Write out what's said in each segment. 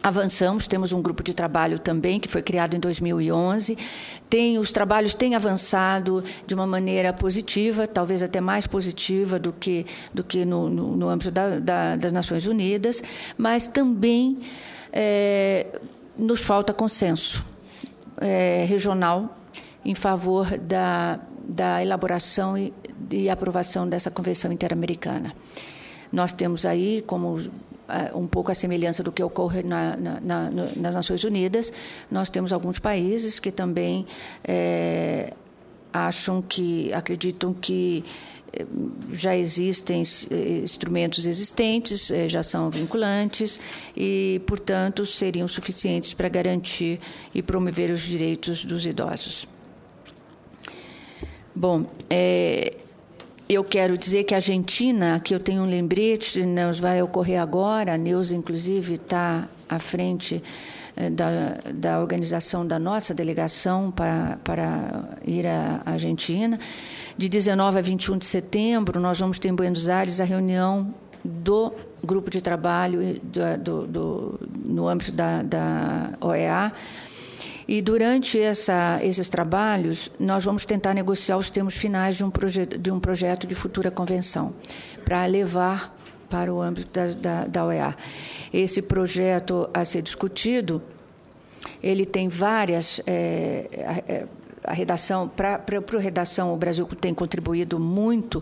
Avançamos, temos um grupo de trabalho também, que foi criado em 2011. Os trabalhos têm avançado de uma maneira positiva, talvez até mais positiva do que no âmbito das Nações Unidas, mas também nos falta consenso regional em favor da elaboração e aprovação dessa Convenção Interamericana. Nós temos aí, como um pouco a semelhança do que ocorre nas Nações Unidas, nós temos alguns países que também acreditam que já existem instrumentos existentes, já são vinculantes e, portanto, seriam suficientes para garantir e promover os direitos dos idosos. Bom, eu quero dizer que a Argentina, aqui eu tenho um lembrete, nos vai ocorrer agora, a Neuza, inclusive, está à frente da organização da nossa delegação para ir à Argentina. De 19 a 21 de setembro, nós vamos ter em Buenos Aires a reunião do grupo de trabalho no âmbito da OEA. E durante esses trabalhos, nós vamos tentar negociar os termos finais de um projeto de futura convenção, para levar para o âmbito da OEA. Esse projeto a ser discutido, ele tem várias... a redação, para a redação, o Brasil tem contribuído muito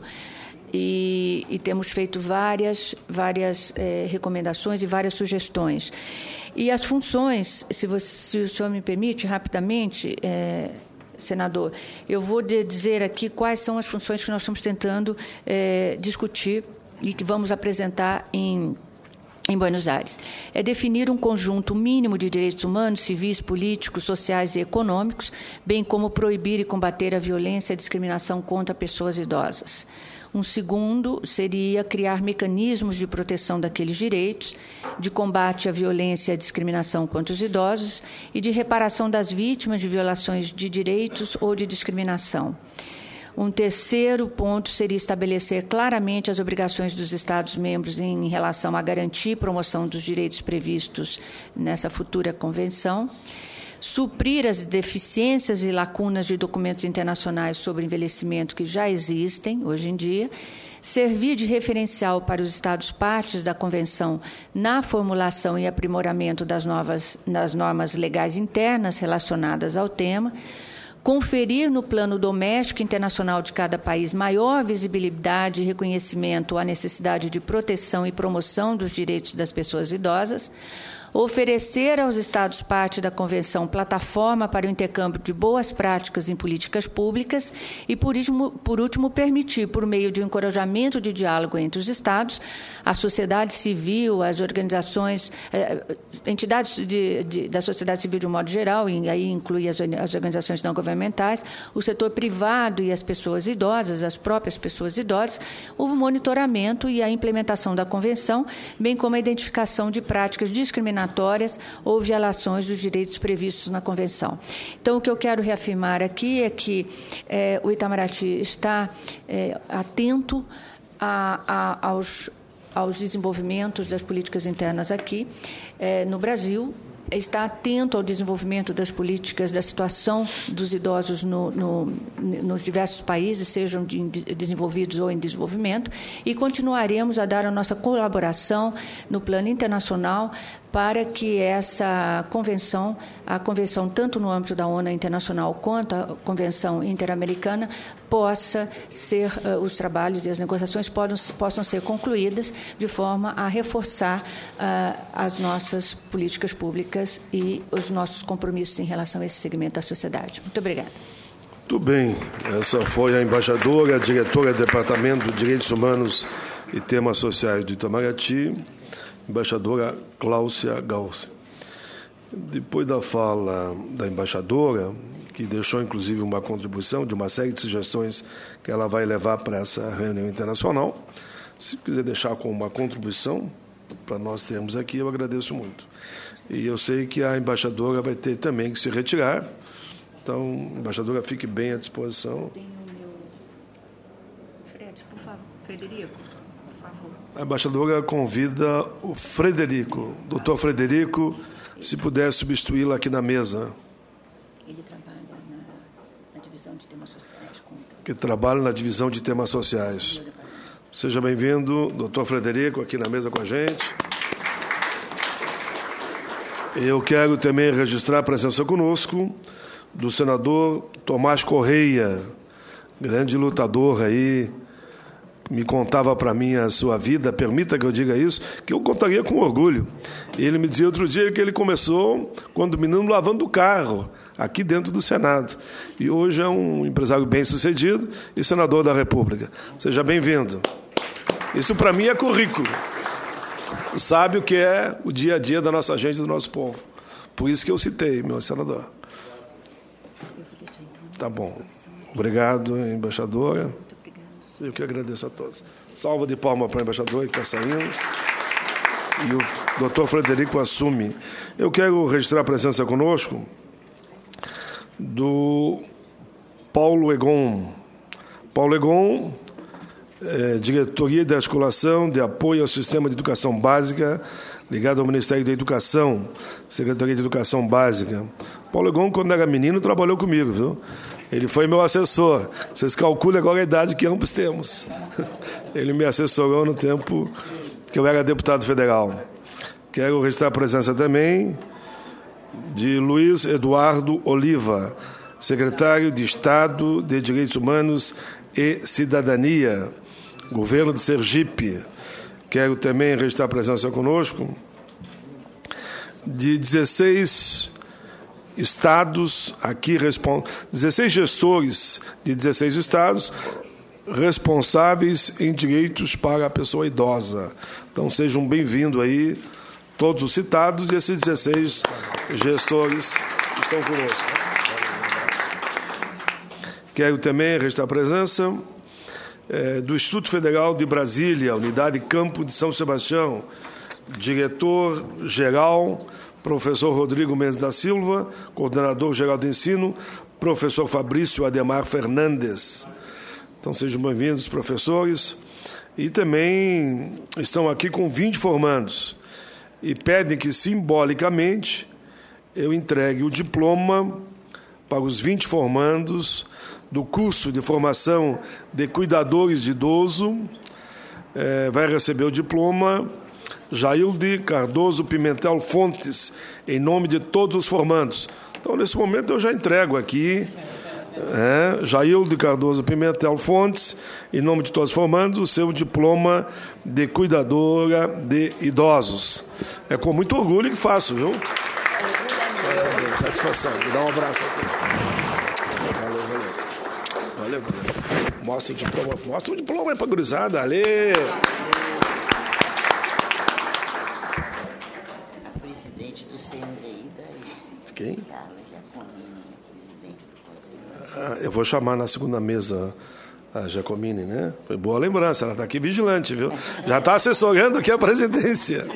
e temos feito várias recomendações e várias sugestões. E as funções, se o senhor me permite, rapidamente, senador, eu vou dizer aqui quais são as funções que nós estamos tentando discutir e que vamos apresentar em Buenos Aires. É definir um conjunto mínimo de direitos humanos, civis, políticos, sociais e econômicos, bem como proibir e combater a violência e a discriminação contra pessoas idosas. Um segundo seria criar mecanismos de proteção daqueles direitos, de combate à violência e à discriminação contra os idosos e de reparação das vítimas de violações de direitos ou de discriminação. Um terceiro ponto seria estabelecer claramente as obrigações dos Estados-membros em relação à garantia e promoção dos direitos previstos nessa futura convenção, suprir as deficiências e lacunas de documentos internacionais sobre envelhecimento que já existem hoje em dia, servir de referencial para os Estados-partes da Convenção na formulação e aprimoramento das normas legais internas relacionadas ao tema, conferir no plano doméstico e internacional de cada país maior visibilidade e reconhecimento à necessidade de proteção e promoção dos direitos das pessoas idosas, oferecer aos Estados-partes da Convenção plataforma para o intercâmbio de boas práticas em políticas públicas e, por último, permitir, por meio de um encorajamento de diálogo entre os Estados, a sociedade civil, as organizações, entidades da sociedade civil de um modo geral, e aí inclui as organizações não governamentais, o setor privado e as pessoas idosas, as próprias pessoas idosas, o monitoramento e a implementação da Convenção, bem como a identificação de práticas discriminatórias ou violações dos direitos previstos na Convenção. Então, o que eu quero reafirmar aqui é que o Itamaraty está atento aos desenvolvimentos das políticas internas aqui no Brasil, está atento ao desenvolvimento das políticas, da situação dos idosos nos diversos países, sejam desenvolvidos ou em desenvolvimento, e continuaremos a dar a nossa colaboração no plano internacional para que essa convenção, a convenção tanto no âmbito da ONU internacional quanto a convenção interamericana, possa ser, os trabalhos e as negociações possam ser concluídas de forma a reforçar as nossas políticas públicas e os nossos compromissos em relação a esse segmento da sociedade. Muito obrigada. Muito bem. Essa foi a embaixadora, diretora do Departamento de Direitos Humanos e Temas Sociais do Itamaraty, embaixadora Cláudia Gauss. Depois da fala da embaixadora, que deixou inclusive uma contribuição de uma série de sugestões que ela vai levar para essa reunião internacional, se quiser deixar com uma contribuição para nós termos aqui, eu agradeço muito. E eu sei que a embaixadora vai ter também que se retirar, então, embaixadora, fique bem à disposição. Tem o meu... Fred, por favor. Frederico, por favor. A embaixadora convida o Frederico, doutor Frederico, se puder substituí-la aqui na mesa. Ele trabalha na divisão de temas sociais. Que trabalha na divisão de temas sociais. Seja bem-vindo, doutor Frederico, aqui na mesa com a gente. Eu quero também registrar a presença conosco do senador Tomás Correia, grande lutador aí, me contava para mim a sua vida, permita que eu diga isso, que eu contaria com orgulho. Ele me dizia outro dia que ele começou quando menino lavando o carro, aqui dentro do Senado. E hoje é um empresário bem-sucedido e senador da República. Seja bem-vindo. Isso para mim é currículo. Sabe o que é o dia a dia da nossa gente, do nosso povo. Por isso que eu citei, meu senador. Tá bom. Obrigado, embaixadora. Eu que agradeço a todos. Salva de palmas para o embaixador que está saindo. E o doutor Frederico assume. Eu quero registrar a presença conosco do Paulo Egon. Paulo Egon, Diretoria de Articulação de Apoio ao Sistema de Educação Básica, ligado ao Ministério da Educação, Secretaria de Educação Básica. Paulo Egon, quando era menino, trabalhou comigo, viu? Ele foi meu assessor. Vocês calculam agora a idade que ambos temos. Ele me assessorou no tempo que eu era deputado federal. Quero registrar a presença também de Luiz Eduardo Oliva, secretário de Estado de Direitos Humanos e Cidadania, Governo de Sergipe. Quero também registrar a presença conosco de 16 estados, 16 gestores de 16 estados responsáveis em direitos para a pessoa idosa. Então, sejam bem-vindos aí, todos os citados, e esses 16 gestores que estão conosco. Quero também registrar a presença do Instituto Federal de Brasília, Unidade Campo de São Sebastião, diretor-geral, professor Rodrigo Mendes da Silva, coordenador-geral de ensino, professor Fabrício Ademar Fernandes. Então, sejam bem-vindos, professores. E também estão aqui com 20 formandos e pedem que, simbolicamente, eu entregue o diploma para os 20 formandos do curso de formação de cuidadores de idoso. Vai receber o diploma Jailde Cardoso Pimentel Fontes, em nome de todos os formandos. Então, nesse momento, eu já entrego aqui, Jailde Cardoso Pimentel Fontes, em nome de todos os formandos, o seu diploma de cuidadora de idosos. É com muito orgulho que faço, viu? Satisfação. Me dá um abraço aqui. Valeu. Mostra o diploma aí para a gurizada. Ale! Quem? Eu vou chamar na segunda mesa a Giacomini, né? Foi boa lembrança, ela está aqui vigilante, viu? Já está assessorando aqui a presidência.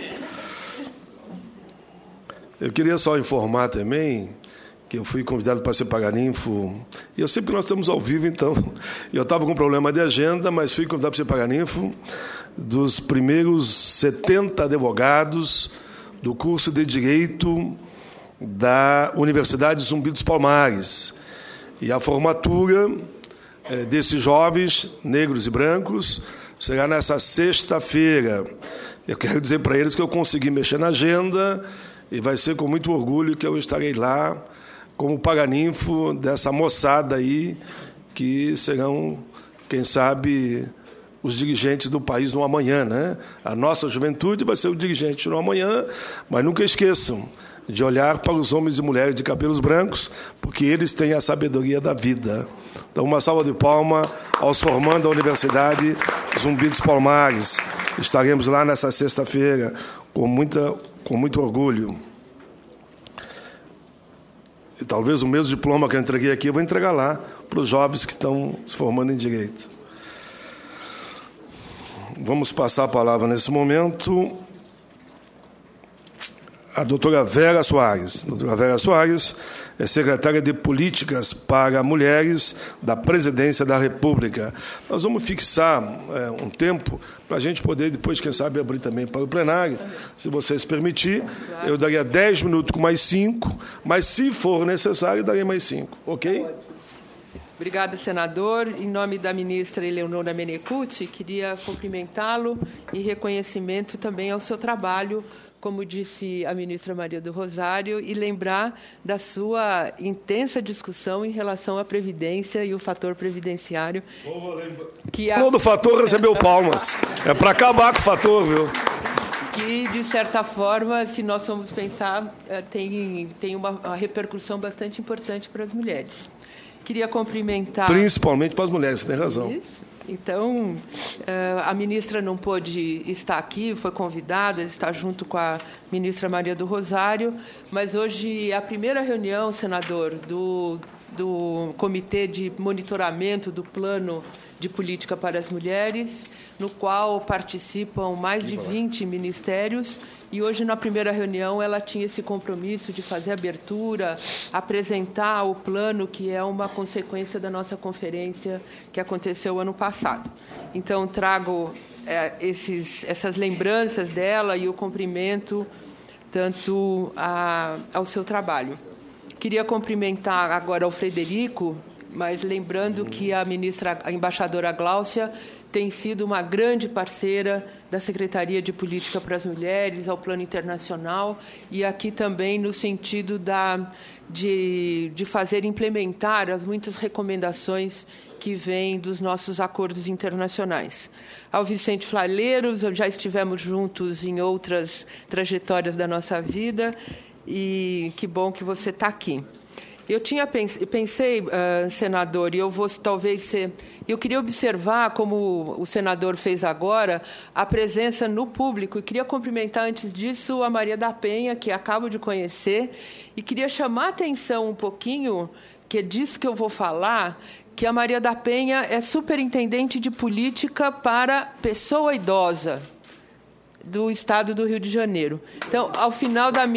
Eu queria só informar também que eu fui convidado para ser Paraninfo, e eu sei que nós estamos ao vivo, então, eu estava com problema de agenda, mas fui convidado para ser Paraninfo dos primeiros 70 advogados do curso de Direito da Universidade Zumbi dos Palmares. E a formatura desses jovens, negros e brancos, será nessa sexta-feira. Eu quero dizer para eles que eu consegui mexer na agenda e vai ser com muito orgulho que eu estarei lá como paraninfo dessa moçada aí, que serão, quem sabe, os dirigentes do país no amanhã, né? A nossa juventude vai ser o dirigente no amanhã, mas nunca esqueçam de olhar para os homens e mulheres de cabelos brancos, porque eles têm a sabedoria da vida. Então, uma salva de palmas aos formandos da Universidade Zumbi dos Palmares. Estaremos lá nessa sexta-feira com muito orgulho. E talvez o mesmo diploma que eu entreguei aqui, eu vou entregar lá para os jovens que estão se formando em Direito. Vamos passar a palavra nesse momento a doutora Vera Soares. A doutora Vera Soares é secretária de Políticas para Mulheres da Presidência da República. Nós vamos fixar um tempo para a gente poder depois, quem sabe, abrir também para o plenário. Se vocês permitirem, eu daria 10 minutos com mais 5, mas se for necessário, daria mais 5. Ok? Obrigada, senador. Em nome da ministra Eleonora Menecute, queria cumprimentá-lo e reconhecimento também ao seu trabalho, como disse a ministra Maria do Rosário, e lembrar da sua intensa discussão em relação à Previdência e o fator previdenciário. Falou do fator, recebeu palmas. É para acabar com o fator, viu? Que, de certa forma, se nós formos pensar, tem uma repercussão bastante importante para as mulheres. Queria cumprimentar... Principalmente para as mulheres, você tem razão. Isso. Então, a ministra não pôde estar aqui, foi convidada, está junto com a ministra Maria do Rosário, mas hoje é a primeira reunião, senador, do Comitê de Monitoramento do Plano de Política para as Mulheres, no qual participam mais de 20 ministérios. E hoje, na primeira reunião, ela tinha esse compromisso de fazer a abertura, apresentar o plano, que é uma consequência da nossa conferência que aconteceu ano passado. Então, trago essas lembranças dela e o cumprimento tanto ao seu trabalho. Queria cumprimentar agora o Frederico, mas lembrando que a embaixadora Gláucia tem sido uma grande parceira da Secretaria de Política para as Mulheres, ao Plano Internacional, e aqui também no sentido de fazer implementar as muitas recomendações que vêm dos nossos acordos internacionais. Ao Vicente Flaleiros, já estivemos juntos em outras trajetórias da nossa vida, e que bom que você está aqui. Eu pensei, senador, e eu vou talvez ser... Eu queria observar, como o senador fez agora, a presença no público. E queria cumprimentar, antes disso, a Maria da Penha, que acabo de conhecer, e queria chamar a atenção um pouquinho, que é disso que eu vou falar, que a Maria da Penha é superintendente de política para pessoa idosa do Estado do Rio de Janeiro. Então, ao final da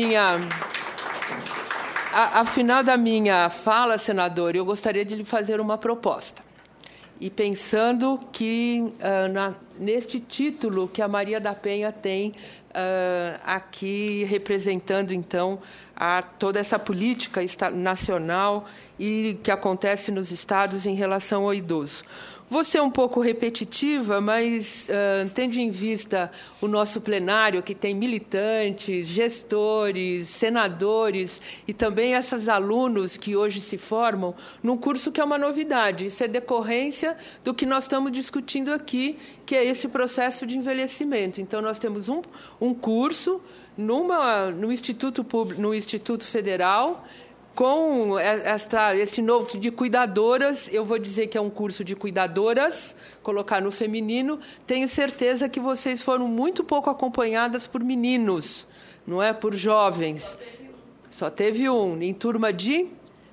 minha fala, senador, eu gostaria de lhe fazer uma proposta. E pensando que, neste título que a Maria da Penha tem aqui, representando, então, toda essa política nacional e que acontece nos estados em relação ao idoso. Vou ser um pouco repetitiva, mas, tendo em vista o nosso plenário, que tem militantes, gestores, senadores e também esses alunos que hoje se formam num curso que é uma novidade. Isso é decorrência do que nós estamos discutindo aqui, que é esse processo de envelhecimento. Então, nós temos um curso no Instituto Federal, com esse novo de cuidadoras. Eu vou dizer que é um curso de cuidadoras, colocar no feminino. Tenho certeza que vocês foram muito pouco acompanhadas por meninos, não é? Por jovens. Só teve um, em turma de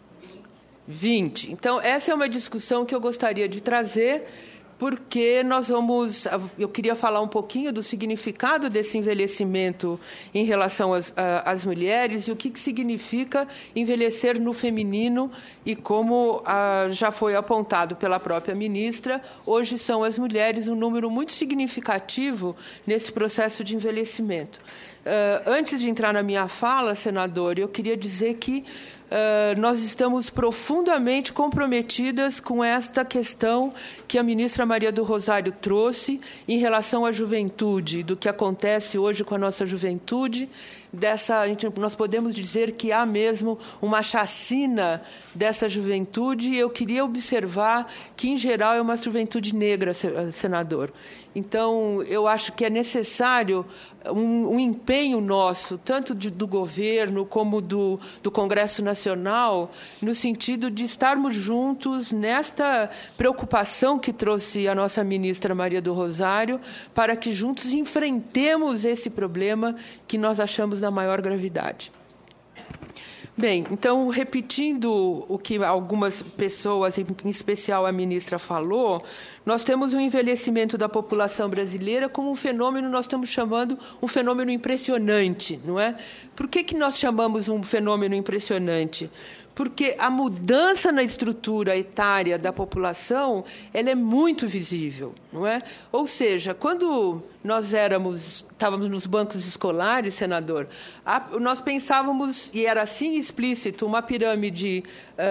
20. Então, essa é uma discussão que eu gostaria de trazer, porque eu queria falar um pouquinho do significado desse envelhecimento em relação às mulheres e o que significa envelhecer no feminino e como já foi apontado pela própria ministra, hoje são as mulheres um número muito significativo nesse processo de envelhecimento. Antes de entrar na minha fala, senador, eu queria dizer que nós estamos profundamente comprometidas com esta questão que a ministra Maria do Rosário trouxe em relação à juventude, do que acontece hoje com a nossa juventude. Nós podemos dizer que há mesmo uma chacina dessa juventude, e eu queria observar que, em geral, é uma juventude negra, senador. Então, eu acho que é necessário um empenho nosso, tanto do governo como do Congresso Nacional, no sentido de estarmos juntos nesta preocupação que trouxe a nossa ministra Maria do Rosário, para que juntos enfrentemos esse problema que nós achamos da maior gravidade. Bem, então, repetindo o que algumas pessoas, em especial a ministra, falou, nós temos um envelhecimento da população brasileira como um fenômeno, nós estamos chamando um fenômeno impressionante, não é? Por que nós chamamos um fenômeno impressionante? Porque a mudança na estrutura etária da população, ela é muito visível, não é? Ou seja, quando nós estávamos nos bancos escolares, senador, nós pensávamos, e era assim explícito, uma pirâmide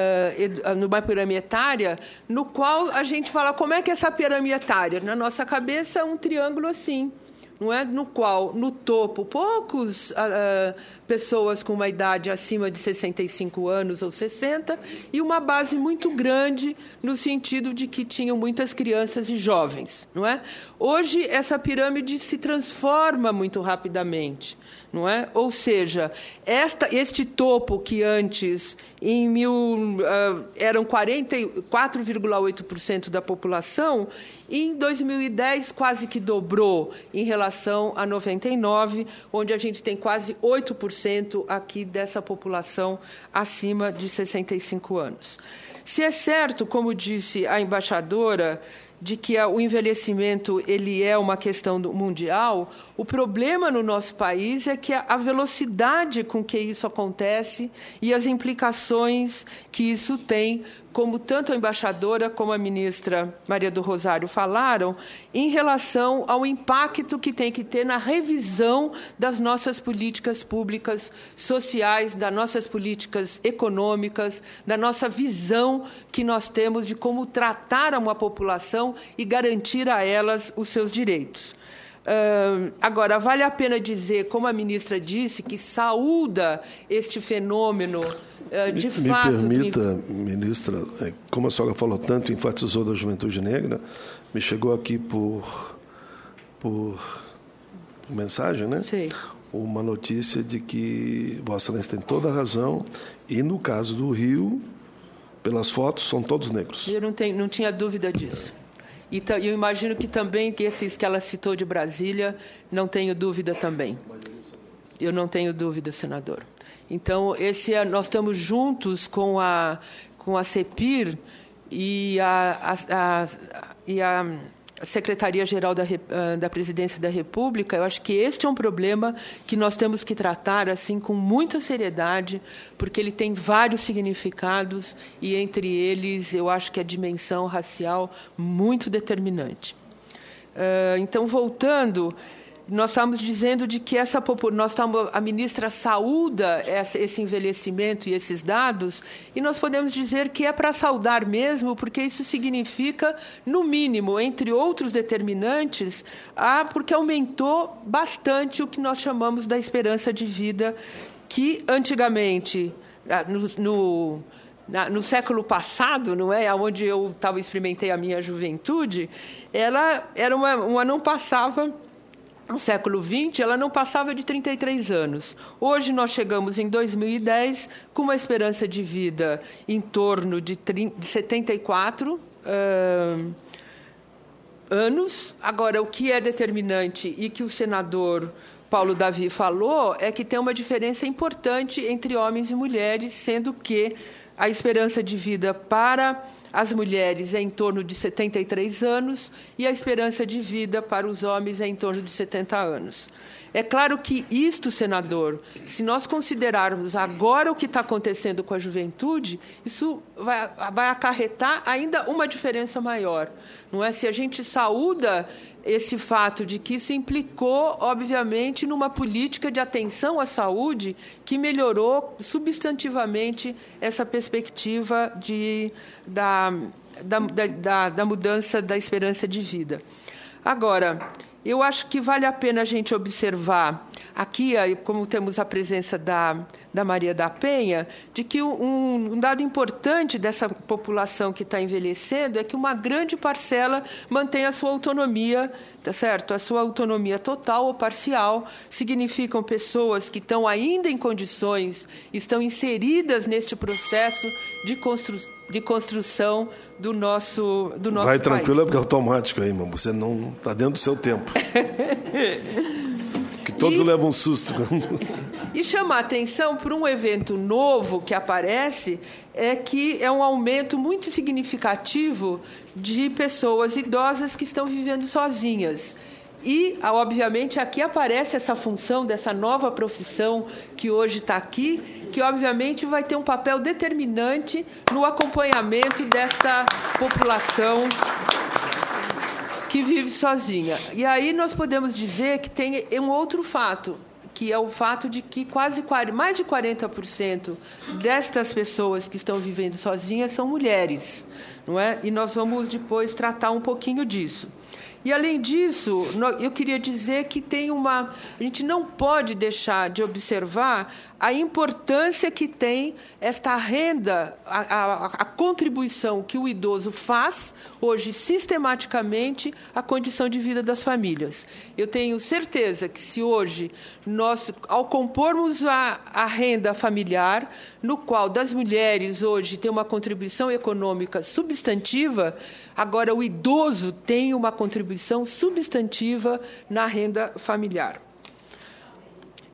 etária, no qual a gente fala, como é que é essa pirâmide etária? Na nossa cabeça, um triângulo assim, não é? No qual, no topo, poucos pessoas com uma idade acima de 65 anos ou 60, e uma base muito grande no sentido de que tinham muitas crianças e jovens, não é? Hoje, essa pirâmide se transforma muito rapidamente, não é? Ou seja, este topo que antes eram 44,8% da população, em 2010 quase que dobrou em relação a 99, onde a gente tem quase 8% aqui dessa população acima de 65 anos. Se é certo, como disse a embaixadora, de que o envelhecimento ele é uma questão mundial, o problema no nosso país é que a velocidade com que isso acontece e as implicações que isso tem, como tanto a embaixadora como a ministra Maria do Rosário falaram, em relação ao impacto que tem que ter na revisão das nossas políticas públicas sociais, das nossas políticas econômicas, da nossa visão que nós temos de como tratar uma população e garantir a elas os seus direitos. Agora, vale a pena dizer, como a ministra disse, que saúda este fenômeno de fato... Me permita, ministra, como a senhora falou tanto, enfatizou da juventude negra, me chegou aqui por mensagem, né? Sim. Uma notícia de que Vossa Excelência tem toda a razão, e no caso do Rio, pelas fotos, são todos negros. Eu não tinha dúvida disso. E eu imagino que também, que esses que ela citou de Brasília, não tenho dúvida também. Eu não tenho dúvida, senador. Então, nós estamos juntos com a CEPIR e a Secretaria-Geral da Presidência da República. Eu acho que este é um problema que nós temos que tratar assim com muita seriedade, porque ele tem vários significados e, entre eles, eu acho que a dimensão racial muito determinante. Então, voltando, nós estamos dizendo de que a ministra saúda esse envelhecimento e esses dados, e nós podemos dizer que é para saudar mesmo, porque isso significa, no mínimo, entre outros determinantes, porque aumentou bastante o que nós chamamos da esperança de vida, que antigamente, no século passado, não é, onde eu experimentei a minha juventude, ela não passava... No século XX, ela não passava de 33 anos. Hoje, nós chegamos em 2010 com uma esperança de vida em torno de 74 anos. Agora, o que é determinante e que o senador Paulo Davi falou é que tem uma diferença importante entre homens e mulheres, sendo que a esperança de vida para as mulheres é em torno de 73 anos e a esperança de vida para os homens é em torno de 70 anos. É claro que isto, senador, se nós considerarmos agora o que está acontecendo com a juventude, isso vai acarretar ainda uma diferença maior. Não é? Se a gente saúda esse fato de que isso implicou, obviamente, numa política de atenção à saúde que melhorou substantivamente essa perspectiva da mudança da esperança de vida. Agora, eu acho que vale a pena a gente observar aqui, como temos a presença da Maria da Penha, de que um dado importante dessa população que está envelhecendo é que uma grande parcela mantém a sua autonomia, tá certo? A sua autonomia total ou parcial. Significam pessoas que estão ainda em condições, estão inseridas neste processo de construção do nosso Vai país. tranquila, porque é automático aí, irmão. Você não está dentro do seu tempo. Que todos levam um susto. E chamar atenção para um evento novo que aparece, que é um aumento muito significativo de pessoas idosas que estão vivendo sozinhas. E, obviamente, aqui aparece essa função dessa nova profissão que hoje está aqui, que, obviamente, vai ter um papel determinante no acompanhamento desta população que vive sozinha. E aí nós podemos dizer que tem um outro fato, que é o fato de que mais de 40% destas pessoas que estão vivendo sozinhas são mulheres, não é? E nós vamos depois tratar um pouquinho disso. E, além disso, eu queria dizer que a gente não pode deixar de observar a importância que tem esta renda, a contribuição que o idoso faz, hoje, sistematicamente, à condição de vida das famílias. Eu tenho certeza que, se hoje nós, ao compormos a renda familiar, no qual das mulheres hoje tem uma contribuição econômica substantiva, agora o idoso tem uma contribuição substantiva na renda familiar.